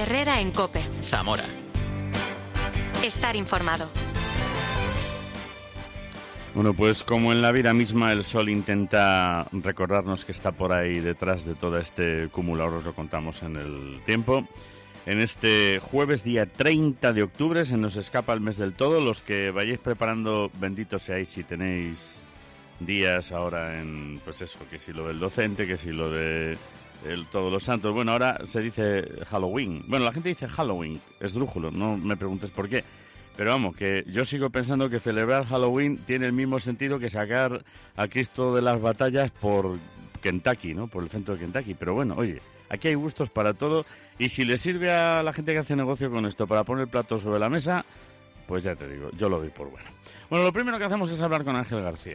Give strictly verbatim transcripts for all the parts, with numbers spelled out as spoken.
Herrera en COPE. Zamora. Estar informado. Bueno, pues como en la vida misma el sol intenta recordarnos que está por ahí detrás de todo este cúmulo, ahora os lo contamos en el tiempo. En este jueves, día treinta de octubre, se nos escapa el mes del todo. Los que vayáis preparando, benditos seáis si tenéis días ahora en, pues eso, que si lo del docente, que si lo de el, todos los santos. Bueno, ahora se dice Halloween. Bueno, la gente dice Halloween, esdrújulo, no me preguntes por qué. Pero vamos, que yo sigo pensando que celebrar Halloween tiene el mismo sentido que sacar a Cristo de las batallas por Kentucky, ¿no? Por el centro de Kentucky. Pero bueno, oye, aquí hay gustos para todo. Y si le sirve a la gente que hace negocio con esto para poner platos sobre la mesa, pues ya te digo, yo lo doy por bueno. Bueno, lo primero que hacemos es hablar con Ángel García.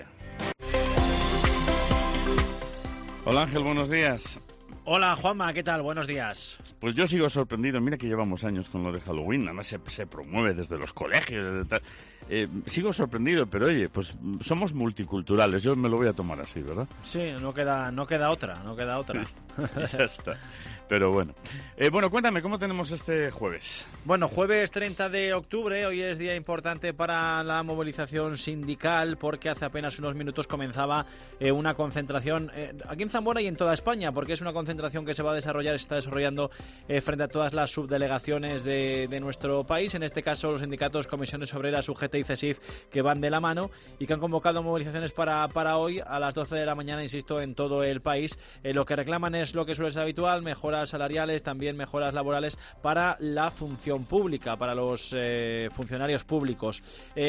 Hola Ángel, buenos días. Hola Juanma, ¿qué tal? Buenos días. Pues yo sigo sorprendido, mira que llevamos años con lo de Halloween, además se, se promueve desde los colegios, desde tal. Eh, sigo sorprendido, pero oye, pues somos multiculturales, yo me lo voy a tomar así, ¿verdad? Sí, no queda, no queda otra, no queda otra. Ya está. Pero bueno. Eh, bueno, cuéntame, ¿cómo tenemos este jueves? Bueno, jueves treinta de octubre, hoy es día importante para la movilización sindical porque hace apenas unos minutos comenzaba eh, una concentración eh, aquí en Zamora y en toda España, porque es una concentración que se va a desarrollar, se está desarrollando eh, frente a todas las subdelegaciones de, de nuestro país, en este caso los sindicatos Comisiones Obreras, U G T y CESIF, que van de la mano y que han convocado movilizaciones para, para hoy a las doce de la mañana, insisto, en todo el país. Eh, lo que reclaman es lo que suele ser habitual, mejoras salariales, también mejoras laborales para la función pública, para los eh, funcionarios públicos.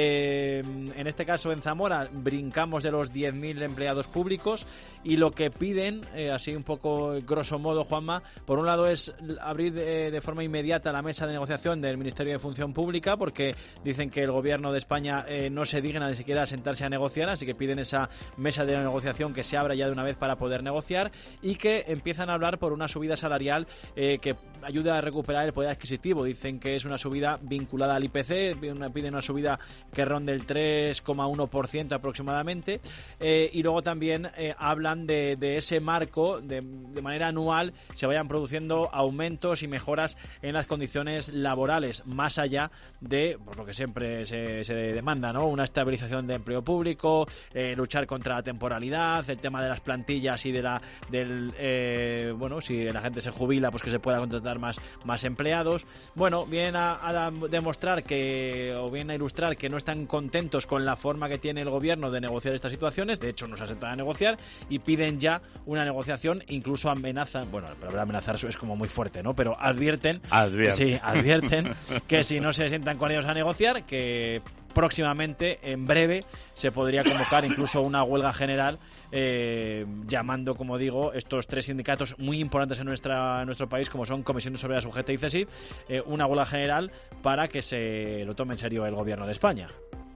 Eh, en este caso en Zamora brincamos de los diez mil empleados públicos y lo que piden, eh, así un poco grosso modo, Juanma, por un lado es abrir de, de forma inmediata la mesa de negociación del Ministerio de Función Pública, porque dicen que el gobierno de España eh, no se digna ni siquiera a sentarse a negociar, así que piden esa mesa de negociación que se abra ya de una vez para poder negociar y que empiezan a hablar por una subida salarial eh, que ayude a recuperar el poder adquisitivo. Dicen que es una subida vinculada al I P C, piden una subida que ronde el tres coma uno por ciento aproximadamente, eh, y luego también eh, hablan de, de ese marco, de, de manera anual se vayan produciendo aumentos y mejoras en las condiciones laborales, más allá de pues, lo que siempre se, se demanda, ¿no? Una estabilización de empleo público, eh, luchar contra la temporalidad, el tema de las plantillas y de la del eh, bueno, si la gente se jubila, pues que se pueda contratar más, más empleados. Bueno, vienen a, a demostrar que, o vienen a ilustrar que no están contentos con la forma que tiene el gobierno de negociar estas situaciones, de hecho no se ha sentado a negociar y piden ya una negociación, incluso amenazan, bueno, pero amenazar es como muy fuerte, ¿no? Pero advierten, advierten. Sí, advierten que si no se sientan con ellos a negociar, que próximamente, en breve, se podría convocar incluso una huelga general, eh, llamando, como digo, estos tres sindicatos muy importantes en, nuestra, en nuestro país, como son Comisiones Obreras, U G T y CESIF, eh, una huelga general para que se lo tome en serio el gobierno de España.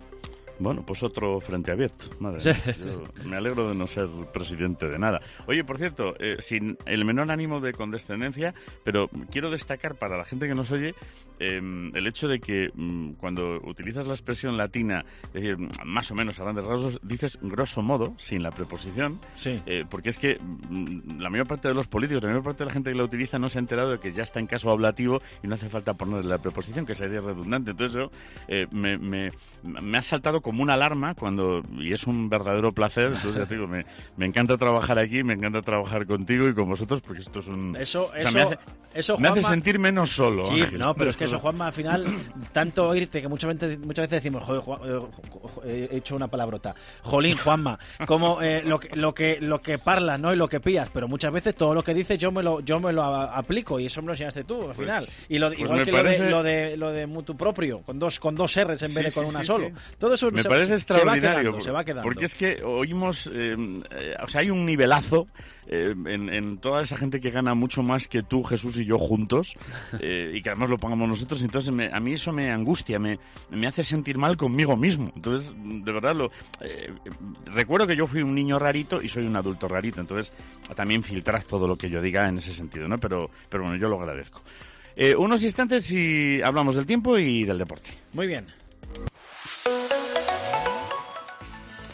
Bueno, pues otro frente abierto. Madre sí. mía, yo me alegro de no ser presidente de nada. Oye, por cierto, eh, sin el menor ánimo de condescendencia, pero quiero destacar para la gente que nos oye eh, el hecho de que mm, cuando utilizas la expresión latina, es decir, más o menos a grandes rasgos, dices grosso modo, sin la preposición, sí. eh, porque es que mm, la mayor parte de los políticos, la mayor parte de la gente que la utiliza no se ha enterado de que ya está en caso ablativo y no hace falta ponerle la preposición, que sería redundante. Entonces yo eh, me, me, me ha saltado como una alarma cuando y es un verdadero placer. Entonces ya te digo, me, me encanta trabajar aquí, me encanta trabajar contigo y con vosotros, porque esto es un... Eso, o sea, eso, me hace, eso, me Juanma, hace sentir menos solo. Sí, Ángel, no, pero es que eso, Juanma, al final, tanto oírte, que muchas veces, muchas veces decimos, joder, Juan, eh, he hecho una palabrota, jolín, Juanma, como eh, lo, que, lo, que, lo que parlas, ¿no? Y lo que pillas, pero muchas veces todo lo que dices yo me lo, yo me lo a, aplico y eso me lo enseñaste tú, al pues, final. Y lo, pues igual que parece... lo, de, lo, de, lo de mutuo propio, con dos, con dos R's en sí, vez de sí, con una sí, solo. Sí. Todo eso me se, parece se, extraordinario. Se va quedando, se va quedando. Porque es que oímos, eh, eh, o sea, hay un nivelazo eh, en, en toda esa gente que gana mucho más que tú, Jesús y yo juntos, eh, y que además lo pongamos nosotros. Entonces me, a mí eso me angustia, me, me hace sentir mal conmigo mismo. Entonces, de verdad, lo eh, recuerdo que yo fui un niño rarito y soy un adulto rarito. Entonces, también filtrad todo lo que yo diga en ese sentido, ¿no? Pero, pero bueno, yo lo agradezco. Eh, unos instantes y hablamos del tiempo y del deporte. Muy bien.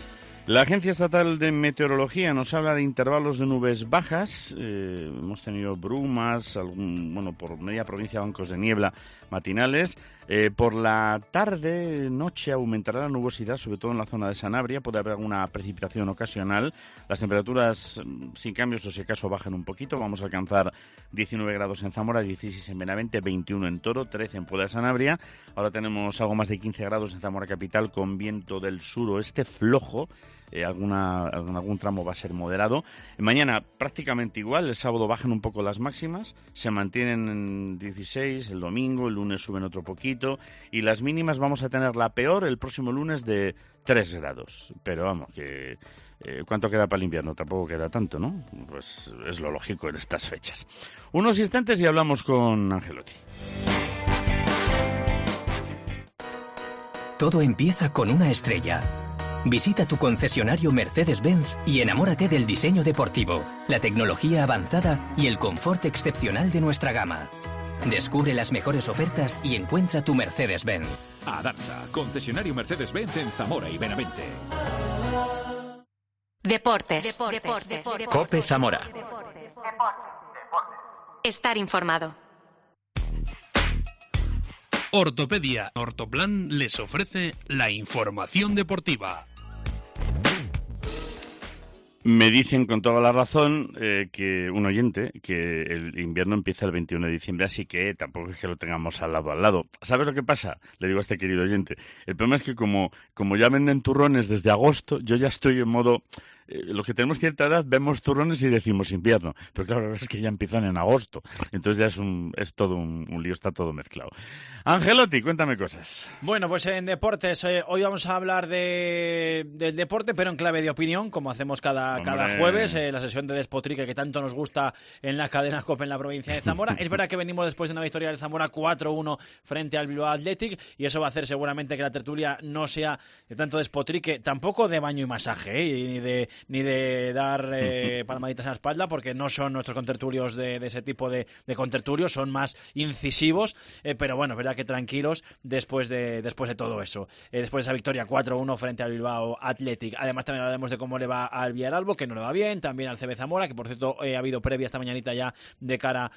La Agencia Estatal de Meteorología nos habla de intervalos de nubes bajas. Eh, hemos tenido brumas, algún, bueno, por media provincia, bancos de niebla matinales. Eh, por la tarde, noche, aumentará la nubosidad, sobre todo en la zona de Sanabria. Puede haber alguna precipitación ocasional. Las temperaturas, sin cambios o si acaso, bajan un poquito. Vamos a alcanzar diecinueve grados en Zamora, dieciséis en Benavente, veintiuno en Toro, trece en Puebla de Sanabria. Ahora tenemos algo más de quince grados en Zamora capital, con viento del suroeste flojo. Eh, alguna, algún tramo va a ser moderado. Mañana prácticamente igual, el sábado bajan un poco las máximas, se mantienen en dieciséis el domingo, el lunes suben otro poquito y las mínimas vamos a tener la peor el próximo lunes de tres grados. Pero vamos, que eh, ¿cuánto queda para el invierno? Tampoco queda tanto, ¿no? Pues es lo lógico en estas fechas. Unos instantes y hablamos con Angelotti. Todo empieza con una estrella. Visita tu concesionario Mercedes-Benz y enamórate del diseño deportivo, la tecnología avanzada y el confort excepcional de nuestra gama. Descubre las mejores ofertas y encuentra tu Mercedes-Benz. Adarsa, concesionario Mercedes-Benz en Zamora y Benavente. Deportes. Deportes. Deportes. Deportes. Cope Zamora. Estar informado. Ortopedia Ortoplan les ofrece la información deportiva. Me dicen con toda la razón eh, que un oyente que el invierno empieza el veintiuno de diciembre, así que tampoco es que lo tengamos al lado al lado. ¿Sabes lo que pasa? Le digo a este querido oyente. El problema es que como, como ya venden turrones desde agosto, yo ya estoy en modo... Eh, los que tenemos cierta edad vemos turrones y decimos invierno, pero claro, la verdad es que ya empiezan en agosto, entonces ya es un es todo un, un lío, está todo mezclado. Angelotti, cuéntame cosas. Bueno, pues en deportes, eh, hoy vamos a hablar de del deporte, pero en clave de opinión, como hacemos cada, cada jueves, eh, la sesión de despotrique que tanto nos gusta en la cadena COPE en la provincia de Zamora. Es verdad que venimos después de una victoria del Zamora cuatro uno frente al Bilbao Athletic, y eso va a hacer seguramente que la tertulia no sea de tanto despotrique, tampoco de baño y masaje, eh, ni de ni de dar eh, palmaditas en la espalda, porque no son nuestros contertulios de, de ese tipo de, de contertulios, son más incisivos, eh, pero bueno, es verdad que tranquilos después de después de todo eso, eh, después de esa victoria cuatro uno frente al Bilbao Athletic. Además también hablaremos de cómo le va al Villaralbo, que no le va bien, también al C B Zamora, que por cierto eh, ha habido previa esta mañanita ya de cara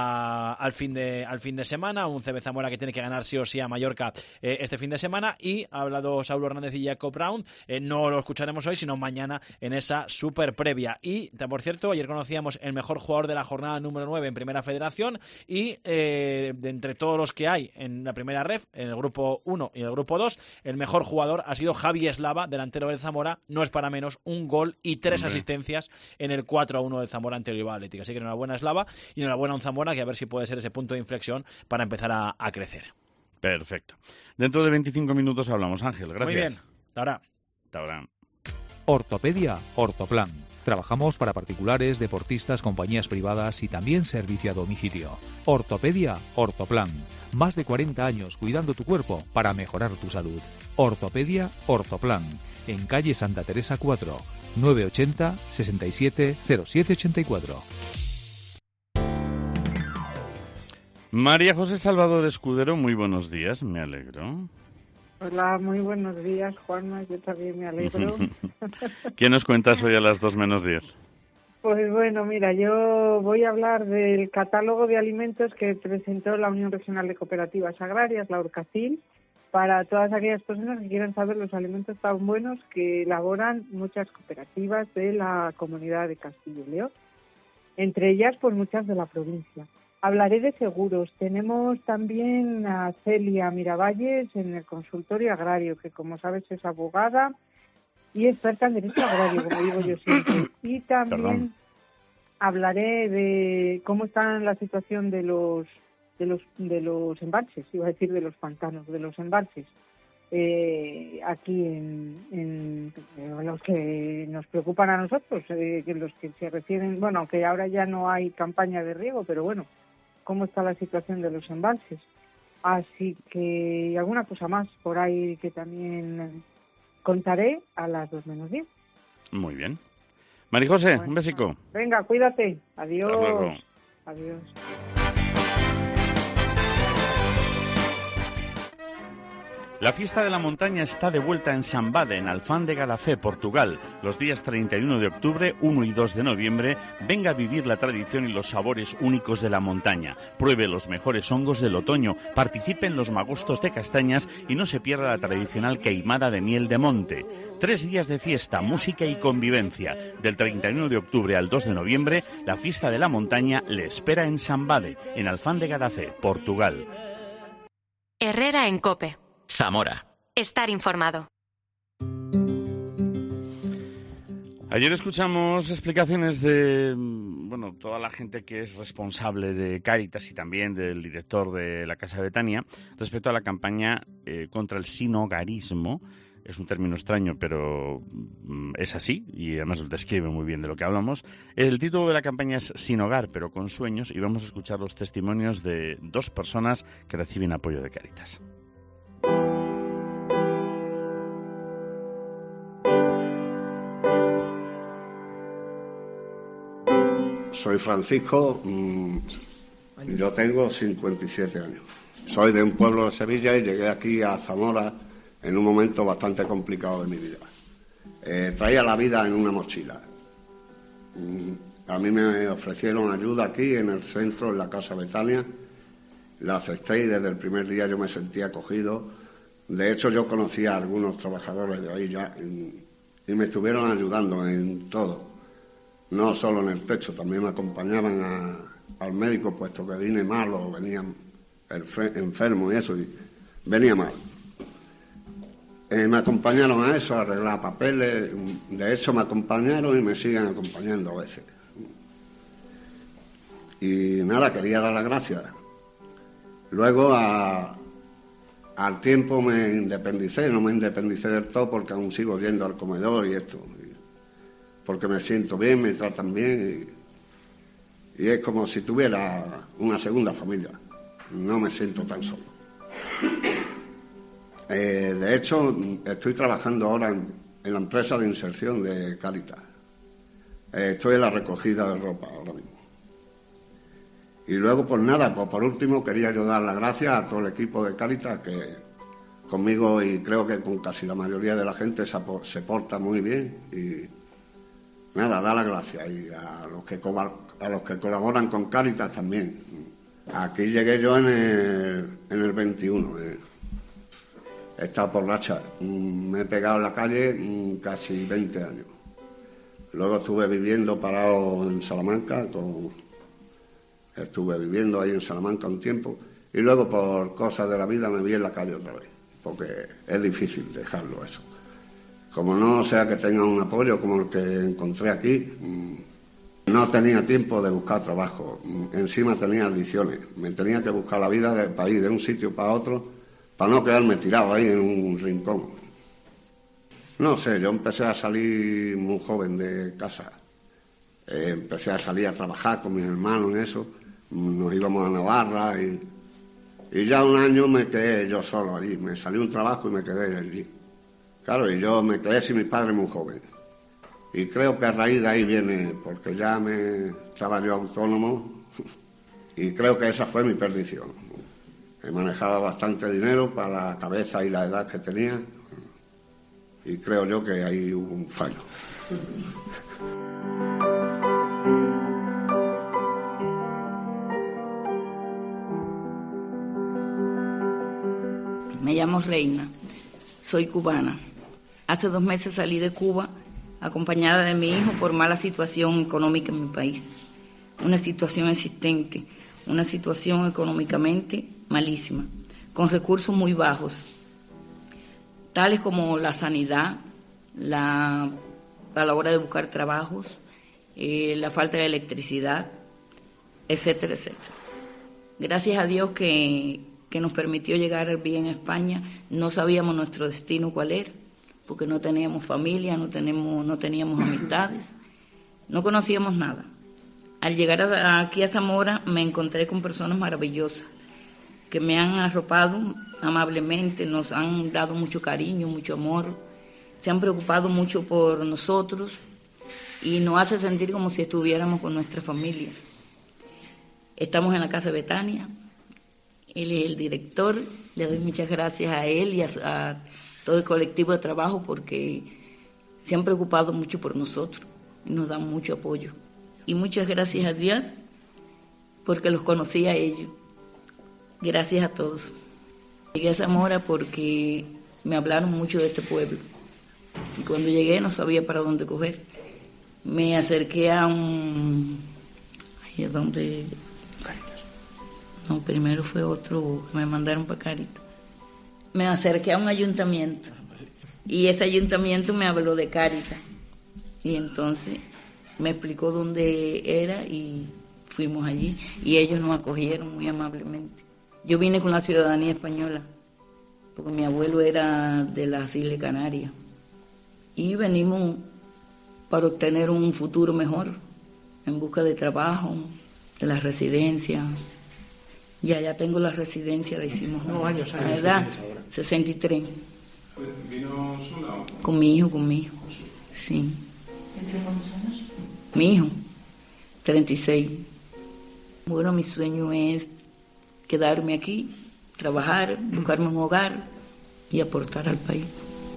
a, al fin de al fin de semana, un C B Zamora que tiene que ganar sí o sí a Mallorca eh, este fin de semana, y ha hablado Saulo Hernández y Jacob Brown, eh, no lo escucharemos hoy, sino mañana en esa super previa. Y, por cierto, ayer conocíamos el mejor jugador de la jornada número nueve en Primera Federación, y eh, de entre todos los que hay en la primera ref, en el grupo uno y el grupo dos, el mejor jugador ha sido Javi Eslava, delantero del Zamora, no es para menos, un gol y tres Hombre. asistencias en el cuatro a uno del Zamora ante el Bilbao Athletic. Así que enhorabuena Eslava y enhorabuena a un Zamora que a ver si puede ser ese punto de inflexión para empezar a, a crecer. Perfecto. Dentro de veinticinco minutos hablamos, Ángel. Gracias. Muy bien. Hasta ahora. Hasta ahora. Ortopedia Ortoplan. Trabajamos para particulares, deportistas, compañías privadas y también servicio a domicilio. Ortopedia Ortoplan. Más de cuarenta años cuidando tu cuerpo para mejorar tu salud. Ortopedia Ortoplan. En calle Santa Teresa cuatro, nueve ochenta, sesenta y siete, cero siete ochenta y cuatro. María José Salvador Escudero, muy buenos días, me alegro. Hola, muy buenos días, Juanma, yo también me alegro. ¿Qué nos cuentas hoy a las dos menos diez? Pues bueno, mira, yo voy a hablar del catálogo de alimentos que presentó la Unión Regional de Cooperativas Agrarias, la Orcacil, para todas aquellas personas que quieran saber los alimentos tan buenos que elaboran muchas cooperativas de la comunidad de Castilla y León, entre ellas pues muchas de la provincia. Hablaré de seguros. Tenemos también a Celia Miravalles en el consultorio agrario, que como sabes es abogada y experta en derecho agrario, como digo yo siempre. Y también Perdón. hablaré de cómo está la situación de los de los de los embalses, iba a decir de los pantanos, de los embalses, eh, aquí en, en, en los que nos preocupan a nosotros, eh, los que se refieren, bueno, aunque ahora ya no hay campaña de riego, pero bueno, cómo está la situación de los embalses. Así que alguna cosa más por ahí que también contaré a las dos menos diez. Muy bien. María José, bueno, un besico. Venga, cuídate. Adiós. Hasta luego. Adiós. La fiesta de la montaña está de vuelta en Sambade, en Alfán de Gadafé, Portugal. Los días treinta y uno de octubre, uno y dos de noviembre, venga a vivir la tradición y los sabores únicos de la montaña. Pruebe los mejores hongos del otoño, participe en los magostos de castañas y no se pierda la tradicional queimada de miel de monte. Tres días de fiesta, música y convivencia. Del treinta y uno de octubre al dos de noviembre, la fiesta de la montaña le espera en Sambade, en Alfán de Gadafé, Portugal. Herrera en COPE. Zamora. Estar informado. Ayer escuchamos explicaciones de bueno, toda la gente que es responsable de Cáritas y también del director de la Casa Betania respecto a la campaña eh, contra el sinhogarismo. Es un término extraño, pero mm, es así y además describe muy bien de lo que hablamos. El título de la campaña es Sin hogar, pero con sueños, y vamos a escuchar los testimonios de dos personas que reciben apoyo de Cáritas. Soy Francisco, mmm, yo tengo cincuenta y siete años. Soy de un pueblo de Sevilla y llegué aquí a Zamora en un momento bastante complicado de mi vida. Eh, traía la vida en una mochila. Mm, a mí me ofrecieron ayuda aquí en el centro, en la Casa Betania. La acepté y desde el primer día yo me sentí acogido. De hecho, yo conocía a algunos trabajadores de ahí ya en, y me estuvieron ayudando en todo. No solo en el techo, también me acompañaban a, al médico, puesto que vine mal o venía enfermo y eso, y venía mal. Eh, me acompañaron a eso, a arreglar papeles, de hecho me acompañaron y me siguen acompañando a veces. Y nada, quería dar las gracias. Luego, a, al tiempo me independicé, no me independicé del todo porque aún sigo yendo al comedor y esto. Porque me siento bien, me tratan bien y, y es como si tuviera una segunda familia. No me siento tan solo. Eh, de hecho, estoy trabajando ahora en, en la empresa de inserción de Cáritas. Eh, estoy en la recogida de ropa ahora mismo. Y luego, pues nada, pues por último quería yo dar las gracias a todo el equipo de Cáritas que conmigo y creo que con casi la mayoría de la gente se, se porta muy bien y nada, da las gracias y a los que a los que colaboran con Cáritas también. Aquí llegué yo en el, en el veintiuno. Eh. He estado por racha. Me he pegado en la calle casi veinte años. Luego estuve viviendo parado en Salamanca. Con, estuve viviendo ahí en Salamanca un tiempo. Y luego por cosas de la vida me vi en la calle otra vez. Porque es difícil dejarlo eso. Como no sea que tenga un apoyo como el que encontré aquí, no tenía tiempo de buscar trabajo. Encima tenía adicciones. Me tenía que buscar la vida del país, de un sitio para otro, para no quedarme tirado ahí en un rincón. No sé, yo empecé a salir muy joven de casa. Eh, empecé a salir a trabajar con mis hermanos en eso. Nos íbamos a Navarra y, y ya un año me quedé yo solo allí. Me salió un trabajo y me quedé allí. Claro, y yo me quedé sin mi padre muy joven. Y creo que a raíz de ahí viene, porque ya me estaba yo autónomo, y creo que esa fue mi perdición. He manejado bastante dinero para la cabeza y la edad que tenía, y creo yo que ahí hubo un fallo. Me llamo Reina, soy cubana. Hace dos meses salí de Cuba acompañada de mi hijo por mala situación económica en mi país. Una situación existente, una situación económicamente malísima, con recursos muy bajos, tales como la sanidad, la, a la hora de buscar trabajos, eh, la falta de electricidad, etcétera, etcétera. Gracias a Dios que, que nos permitió llegar bien a España. No sabíamos nuestro destino cuál era, porque no teníamos familia, no, tenemos, no teníamos amistades, no conocíamos nada. Al llegar a, aquí a Zamora me encontré con personas maravillosas que me han arropado amablemente, nos han dado mucho cariño, mucho amor, se han preocupado mucho por nosotros y nos hace sentir como si estuviéramos con nuestras familias. Estamos en la Casa Betania Él es el director, le doy muchas gracias a él y a, a todo el colectivo de trabajo porque se han preocupado mucho por nosotros y nos dan mucho apoyo. Y muchas gracias a Dios porque los conocí a ellos. Gracias a todos. Llegué a Zamora porque me hablaron mucho de este pueblo y cuando llegué no sabía para dónde coger. Me acerqué a un... Ay, ¿a dónde? No, primero fue otro que me mandaron para Cáritas. Me acerqué a un ayuntamiento y ese ayuntamiento me habló de Cáritas y entonces me explicó dónde era y fuimos allí y ellos nos acogieron muy amablemente. Yo vine con la ciudadanía española porque mi abuelo era de las Islas Canarias y venimos para obtener un futuro mejor en busca de trabajo, de la residencia. Ya, ya tengo la residencia, la hicimos no, años, años, a la edad sesenta y tres. ¿Vino sola o...? Con mi hijo, con mi hijo, sí. ¿Entre cuántos años? Mi hijo, treinta y seis. Bueno, mi sueño es quedarme aquí, trabajar, buscarme un hogar y aportar al país.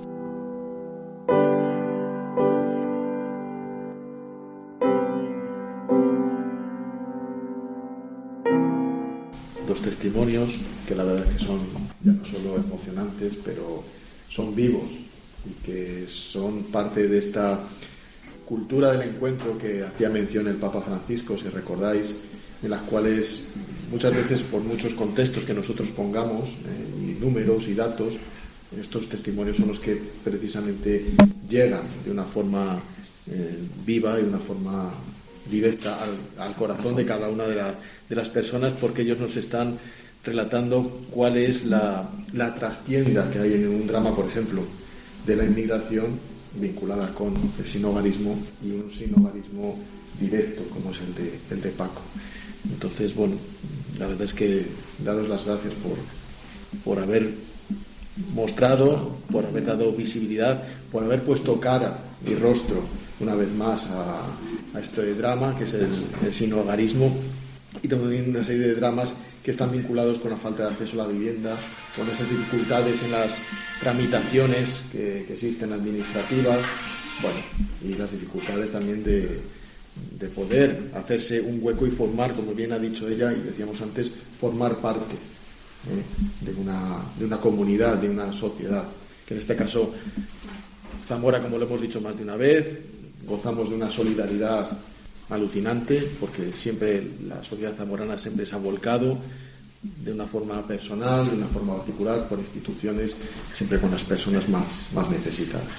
Dos testimonios que la verdad es que son ya no solo emocionantes, pero son vivos y que son parte de esta cultura del encuentro que hacía mención el Papa Francisco, si recordáis, en las cuales muchas veces por muchos contextos que nosotros pongamos, eh, y números y datos, estos testimonios son los que precisamente llegan de una forma eh, viva y de una forma directa al, al corazón de cada una de, la, de las personas, porque ellos nos están relatando cuál es la, la trastienda que hay en un drama, por ejemplo, de la inmigración vinculada con el sinhogarismo y un sinhogarismo directo como es el de, el de Paco. Entonces, bueno, la verdad es que daros las gracias por, por haber mostrado, por haber dado visibilidad, por haber puesto cara y rostro una vez más a, a este drama que es el, el sinhogarismo, y también una serie de dramas que están vinculados con la falta de acceso a la vivienda, con esas dificultades en las tramitaciones que, que existen administrativas, bueno, y las dificultades también de, de poder hacerse un hueco y formar, como bien ha dicho ella y decíamos antes, formar parte ¿eh? de, una, de una comunidad, de una sociedad, que en este caso Zamora, como lo hemos dicho más de una vez, gozamos de una solidaridad alucinante, porque siempre la sociedad zamorana siempre se ha volcado de una forma personal, de una forma particular, por instituciones, siempre con las personas más, más necesitadas.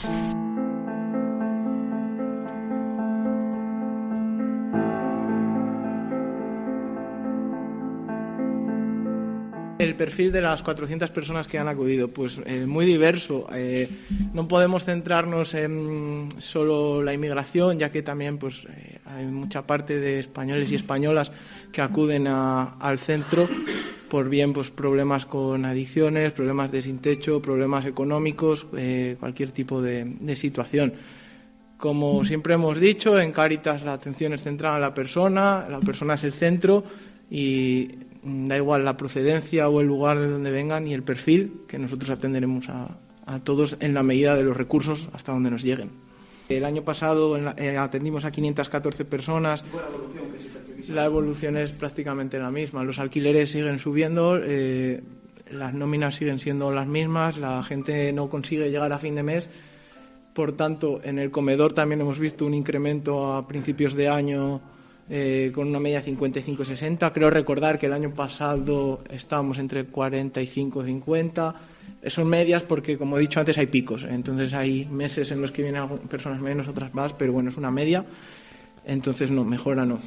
El perfil de las cuatrocientas personas que han acudido, pues eh, muy diverso. Eh, no podemos centrarnos en solo la inmigración, ya que también pues eh, hay mucha parte de españoles y españolas que acuden a, al centro por bien pues problemas con adicciones, problemas de sin techo, problemas económicos, eh, cualquier tipo de, de situación. Como siempre hemos dicho, en Cáritas la atención es centrada en la persona, la persona es el centro y da igual la procedencia o el lugar de donde vengan y el perfil, que nosotros atenderemos a, a todos en la medida de los recursos hasta donde nos lleguen. El año pasado en la, eh, atendimos a quinientas catorce personas. La evolución es prácticamente la misma. Los alquileres siguen subiendo, eh, las nóminas siguen siendo las mismas, la gente no consigue llegar a fin de mes. Por tanto, en el comedor también hemos visto un incremento a principios de año eh, con una media cincuenta y cinco sesenta. Creo recordar que el año pasado estábamos entre cuarenta y cinco cincuenta. Son medias porque, como he dicho antes, hay picos. Entonces hay meses en los que vienen personas menos, otras más, pero bueno, es una media. Entonces no, mejora no.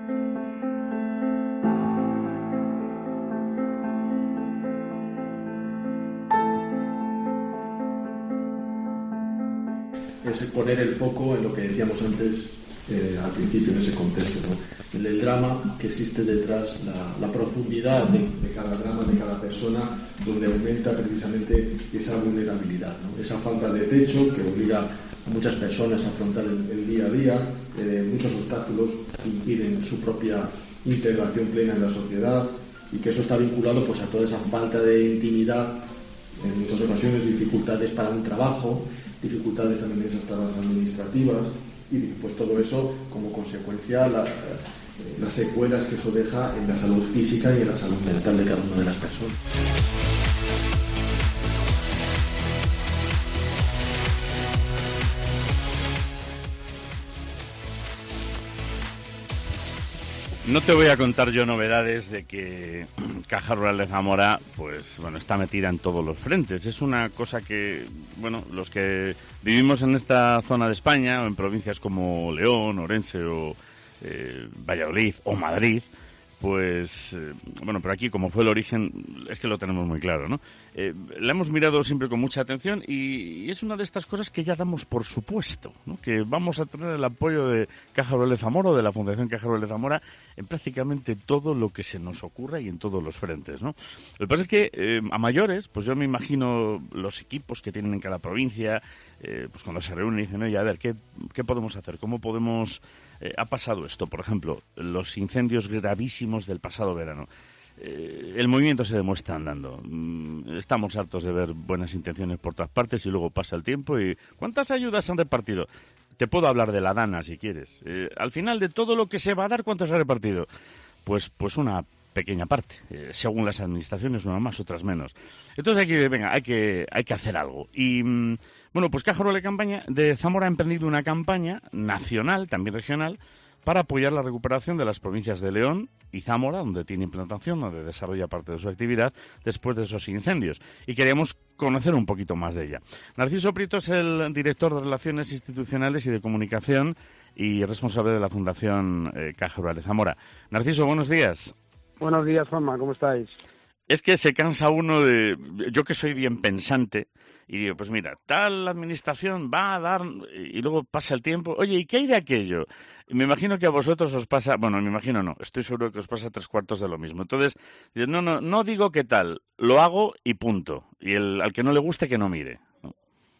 Es poner el foco en lo que decíamos antes eh, al principio, en ese contexto, ¿no? En el drama que existe detrás, la, la profundidad de, de cada drama, de cada persona, donde aumenta precisamente esa vulnerabilidad, ¿no? Esa falta de techo que obliga a muchas personas a afrontar el, el día a día, eh, muchos obstáculos que impiden su propia integración plena en la sociedad, y que eso está vinculado pues a toda esa falta de intimidad, en muchas ocasiones dificultades para un trabajo, dificultades también en esas tareas administrativas, y pues todo eso como consecuencia la, las secuelas que eso deja en la salud física y en la salud mental de cada una de las personas. No te voy a contar yo novedades de que Caja Rural de Zamora, pues bueno, está metida en todos los frentes. Es una cosa que, bueno, los que vivimos en esta zona de España, o en provincias como León, Orense o eh, Valladolid o Madrid, pues, eh, bueno, pero aquí como fue el origen, es que lo tenemos muy claro, ¿no? Eh, la hemos mirado siempre con mucha atención y, y es una de estas cosas que ya damos por supuesto, ¿no? Que vamos a tener el apoyo de Caja Rural de Zamora o de la Fundación Caja Rural de Zamora en prácticamente todo lo que se nos ocurra y en todos los frentes, ¿no? Lo que pasa es que eh, a mayores, pues yo me imagino los equipos que tienen en cada provincia, eh, pues cuando se reúnen y dicen, oye, a ver, ¿qué, qué podemos hacer? ¿Cómo podemos...? Eh, ha pasado esto, por ejemplo, los incendios gravísimos del pasado verano. Eh, el movimiento se demuestra andando. Mm, estamos hartos de ver buenas intenciones por todas partes y luego pasa el tiempo y ¿cuántas ayudas han repartido? Te puedo hablar de la DANA si quieres. Eh, al final de todo lo que se va a dar, ¿cuánto se ha repartido? Pues, pues una pequeña parte. Eh, según las administraciones, unas más, otras menos. Entonces hay que, venga, hay que, hay que hacer algo. Y... Mm, Bueno, pues Caja Rural de, campaña, de Zamora ha emprendido una campaña nacional, también regional, para apoyar la recuperación de las provincias de León y Zamora, donde tiene implantación, donde desarrolla parte de su actividad después de esos incendios. Y queríamos conocer un poquito más de ella. Narciso Prieto es el director de Relaciones Institucionales y de Comunicación y responsable de la Fundación eh, Caja Rural de Zamora. Narciso, buenos días. Buenos días, Juanma, ¿cómo estáis? Es que se cansa uno de... Yo que soy bien pensante, y digo, pues mira, tal administración va a dar... Y luego pasa el tiempo. Oye, ¿y qué hay de aquello? Y me imagino que a vosotros os pasa... Bueno, me imagino no. Estoy seguro que os pasa tres cuartos de lo mismo. Entonces, no, no, no digo qué tal. Lo hago y punto. Y el, al que no le guste, que no mire, ¿no?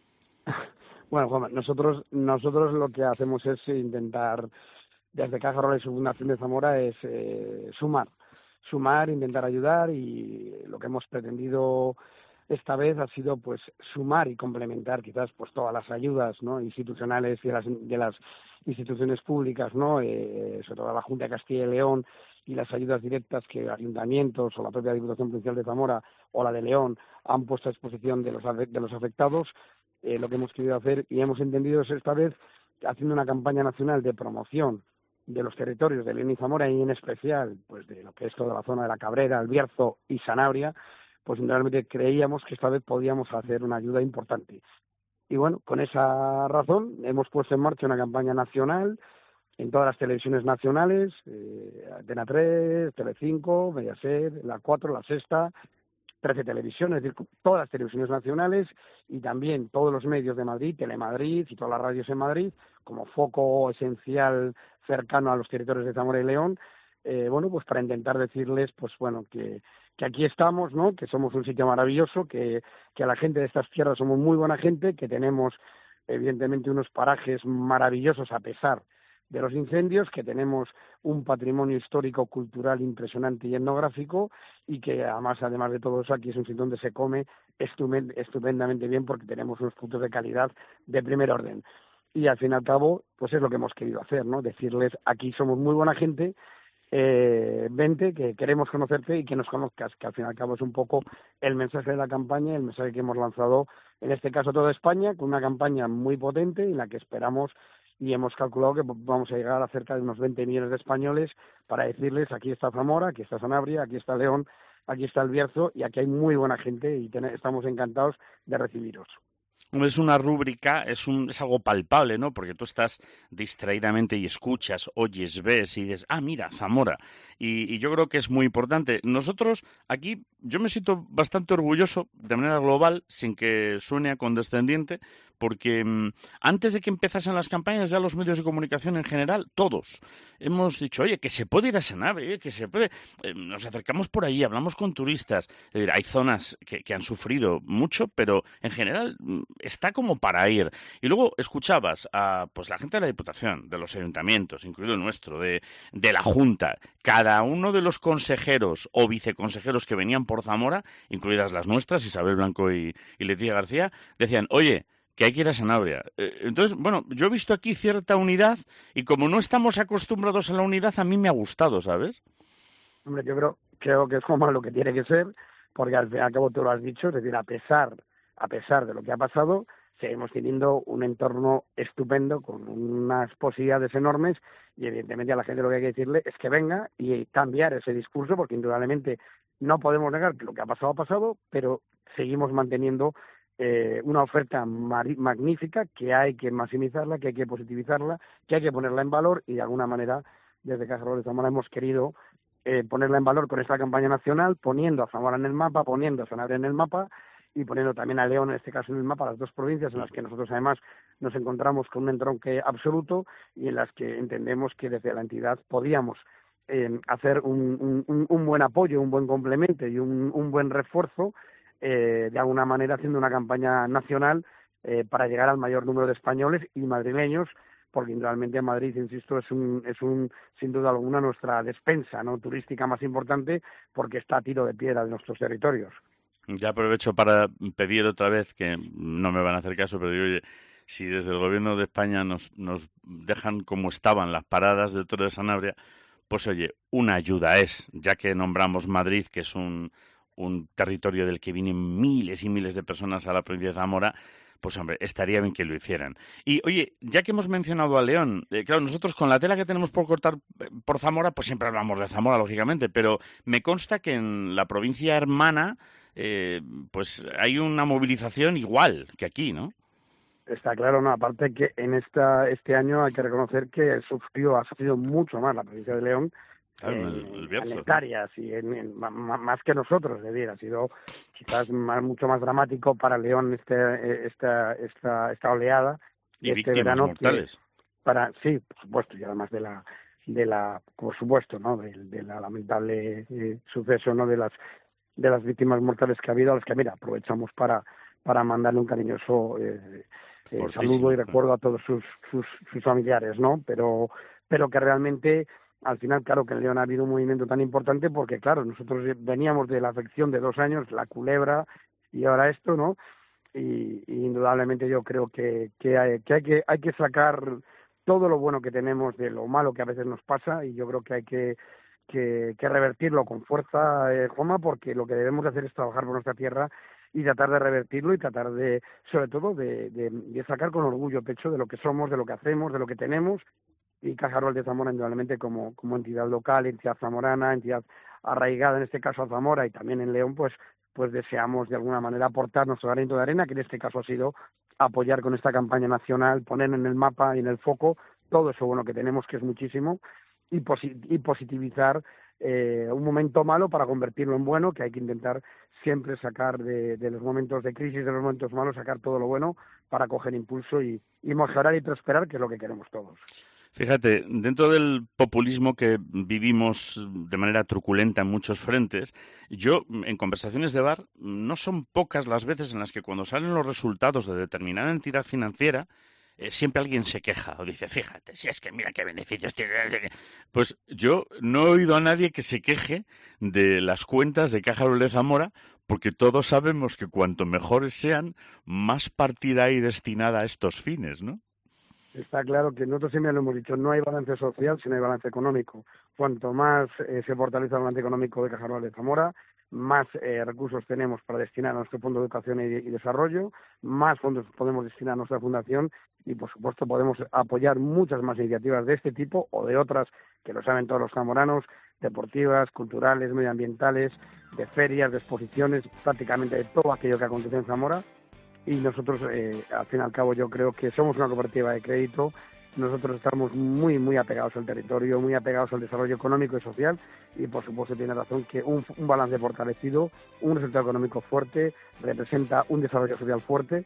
Bueno, Juanma, nosotros, nosotros lo que hacemos es intentar, desde Caja Rural y su Fundación de Zamora, es eh, sumar. Sumar, intentar ayudar, y lo que hemos pretendido esta vez ha sido pues sumar y complementar quizás pues todas las ayudas, ¿no?, institucionales y de las, de las instituciones públicas, ¿no?, eh, sobre todo la Junta de Castilla y León, y las ayudas directas que ayuntamientos o la propia Diputación Provincial de Zamora o la de León han puesto a disposición de los, de los afectados. Eh, lo que hemos querido hacer y hemos entendido es esta vez haciendo una campaña nacional de promoción de los territorios de León y Zamora, y en especial pues de lo que es toda la zona de la Cabrera, el Bierzo y Sanabria, pues realmente creíamos que esta vez podíamos hacer una ayuda importante. Y bueno, con esa razón hemos puesto en marcha una campaña nacional en todas las televisiones nacionales, eh, Antena tres, Telecinco, Mediaset, la cuatro, la Sexta, trece televisiones, es decir, todas las televisiones nacionales, y también todos los medios de Madrid, Telemadrid y todas las radios en Madrid, como foco esencial cercano a los territorios de Zamora y León, eh, bueno, pues para intentar decirles, pues bueno, que, que aquí estamos, ¿no?, que somos un sitio maravilloso, que, que a la gente de estas tierras somos muy buena gente, que tenemos evidentemente unos parajes maravillosos a pesar de los incendios, que tenemos un patrimonio histórico, cultural impresionante y etnográfico, y que además, además de todo eso, aquí es un sitio donde se come estupendamente bien porque tenemos unos productos de calidad de primer orden. Y al fin y al cabo, pues es lo que hemos querido hacer, ¿no?, decirles, aquí somos muy buena gente, eh, vente, que queremos conocerte y que nos conozcas, que al fin y al cabo es un poco el mensaje de la campaña, el mensaje que hemos lanzado, en este caso toda España, con una campaña muy potente en la que esperamos y hemos calculado que vamos a llegar a cerca de unos veinte millones de españoles para decirles, aquí está Zamora, aquí está Sanabria, aquí está León, aquí está el Bierzo, y aquí hay muy buena gente y ten- estamos encantados de recibiros. Es una rúbrica, es, un, es algo palpable, ¿no? Porque tú estás distraídamente y escuchas, oyes, ves y dices, ah, mira, Zamora. Y, y yo creo que es muy importante. Nosotros aquí, yo me siento bastante orgulloso de manera global, sin que suene a condescendiente, porque mmm, antes de que empezasen las campañas, ya los medios de comunicación en general, todos, hemos dicho, oye, que se puede ir a esa nave, oye, que se puede... Eh, nos acercamos por allí, hablamos con turistas. Es decir, hay zonas que, que han sufrido mucho, pero en general está como para ir. Y luego escuchabas a pues la gente de la Diputación, de los ayuntamientos, incluido el nuestro, de, de la Junta, cada uno de los consejeros o viceconsejeros que venían por Zamora, incluidas las nuestras, Isabel Blanco y, y Leticia García, decían, oye, que hay que ir a Sanabria. Entonces, bueno, yo he visto aquí cierta unidad y como no estamos acostumbrados a la unidad, a mí me ha gustado, ¿sabes? Hombre, yo creo, creo que es como lo que tiene que ser, porque al fin y al cabo tú lo has dicho, es decir, a pesar, a pesar de lo que ha pasado, seguimos teniendo un entorno estupendo con unas posibilidades enormes y evidentemente a la gente lo que hay que decirle es que venga y cambiar ese discurso, porque indudablemente no podemos negar que lo que ha pasado ha pasado, pero seguimos manteniendo eh, una oferta magnífica que hay que maximizarla, que hay que positivizarla, que hay que ponerla en valor y de alguna manera desde Caja Rural de Zamora hemos querido eh, ponerla en valor con esta campaña nacional, poniendo a Zamora en el mapa, poniendo a Sanabria en el mapa y poniendo también a León, en este caso en el mapa, las dos provincias en las que nosotros además nos encontramos con un entronque absoluto y en las que entendemos que desde la entidad podíamos eh, hacer un, un, un buen apoyo, un buen complemento y un, un buen refuerzo, eh, de alguna manera haciendo una campaña nacional eh, para llegar al mayor número de españoles y madrileños, porque indudablemente Madrid, insisto, es un, es un sin duda alguna nuestra despensa no turística más importante porque está a tiro de piedra de nuestros territorios. Ya aprovecho para pedir otra vez, que no me van a hacer caso, pero digo, oye, si desde el Gobierno de España nos, nos dejan como estaban las paradas de Toro de Sanabria, pues oye, una ayuda es, ya que nombramos Madrid, que es un, un territorio del que vienen miles y miles de personas a la provincia de Zamora, pues hombre, estaría bien que lo hicieran. Y oye, ya que hemos mencionado a León, eh, claro, nosotros con la tela que tenemos por cortar por Zamora, pues siempre hablamos de Zamora, lógicamente, pero me consta que en la provincia hermana Eh, pues hay una movilización igual que aquí, ¿no? Está claro, no, aparte que en esta este año hay que reconocer que sufrió, ha sufrido mucho más la provincia de León, claro, en, el, el Bierzo, en hectáreas y en, en, más que nosotros, es decir, ha sido quizás más, mucho más dramático para León este, esta, esta, esta oleada y este víctimas verano mortales. Que para, sí, por supuesto, y además de la, de la por supuesto, ¿no? De, de la lamentable eh, suceso, ¿no? De las de las víctimas mortales que ha habido, a las que, mira, aprovechamos para para mandarle un cariñoso eh, eh, saludo y recuerdo a todos sus, sus sus familiares, ¿no? Pero pero que realmente, al final, claro, que en León ha habido un movimiento tan importante porque, claro, nosotros veníamos de la afección de dos años, la culebra, y ahora esto, ¿no? Y, y indudablemente yo creo que, que, hay, que hay que hay que sacar todo lo bueno que tenemos de lo malo que a veces nos pasa y yo creo que hay que Que, que revertirlo con fuerza, eh, Juanma, porque lo que debemos hacer es trabajar por nuestra tierra y tratar de revertirlo y tratar de, sobre todo, de, de, de sacar con orgullo pecho de lo que somos, de lo que hacemos, de lo que tenemos. Y Caja Rural de Zamora, indudablemente, como, como entidad local, entidad zamorana, entidad arraigada, en este caso a Zamora y también en León, pues, pues deseamos de alguna manera aportar nuestro granito de arena, que en este caso ha sido apoyar con esta campaña nacional, poner en el mapa y en el foco todo eso bueno que tenemos, que es muchísimo, y, posi y positivizar eh, un momento malo para convertirlo en bueno, que hay que intentar siempre sacar de, de los momentos de crisis, de los momentos malos, sacar todo lo bueno para coger impulso y, y mejorar y prosperar, que es lo que queremos todos. Fíjate, dentro del populismo que vivimos de manera truculenta en muchos frentes, yo en conversaciones de bar no son pocas las veces en las que cuando salen los resultados de determinada entidad financiera, Eh, siempre alguien se queja o dice, fíjate, si es que mira qué beneficios tiene. Pues yo no he oído a nadie que se queje de las cuentas de Caja Rural de Zamora, porque todos sabemos que cuanto mejores sean, más partida hay destinada a estos fines, ¿no? Está claro que nosotros siempre lo hemos dicho, no hay balance social si no hay balance económico. Cuanto más eh, se fortalece el balance económico de Caja Rural de Zamora, más eh, recursos tenemos para destinar a nuestro Fondo de Educación y, y Desarrollo, más fondos podemos destinar a nuestra fundación y, por supuesto, podemos apoyar muchas más iniciativas de este tipo o de otras, que lo saben todos los zamoranos, deportivas, culturales, medioambientales, de ferias, de exposiciones, prácticamente de todo aquello que acontece en Zamora. Y nosotros, eh, al fin y al cabo, yo creo que somos una cooperativa de crédito. Nosotros estamos muy, muy apegados al territorio, muy apegados al desarrollo económico y social y, por supuesto, tiene razón que un, un balance fortalecido, un resultado económico fuerte, representa un desarrollo social fuerte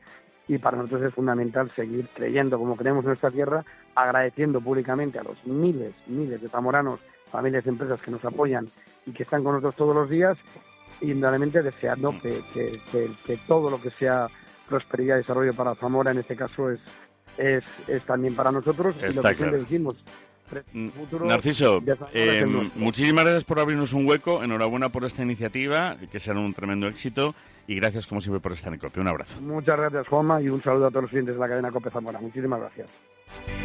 y para nosotros es fundamental seguir creyendo como creemos en nuestra tierra, agradeciendo públicamente a los miles, miles de zamoranos, familias y empresas que nos apoyan y que están con nosotros todos los días, y indudablemente deseando que, que, que, que todo lo que sea prosperidad y desarrollo para Zamora, en este caso, es, es, es también para nosotros. Está y lo que claro. siempre decimos, futuro Narciso, de Zamora eh, es el nuestro. muchísimas gracias por abrirnos un hueco, enhorabuena por esta iniciativa, que será un tremendo éxito, y gracias como siempre por estar en COPE. Un abrazo. Muchas gracias, Juanma, y un saludo a todos los clientes de la cadena COPE Zamora. Muchísimas gracias.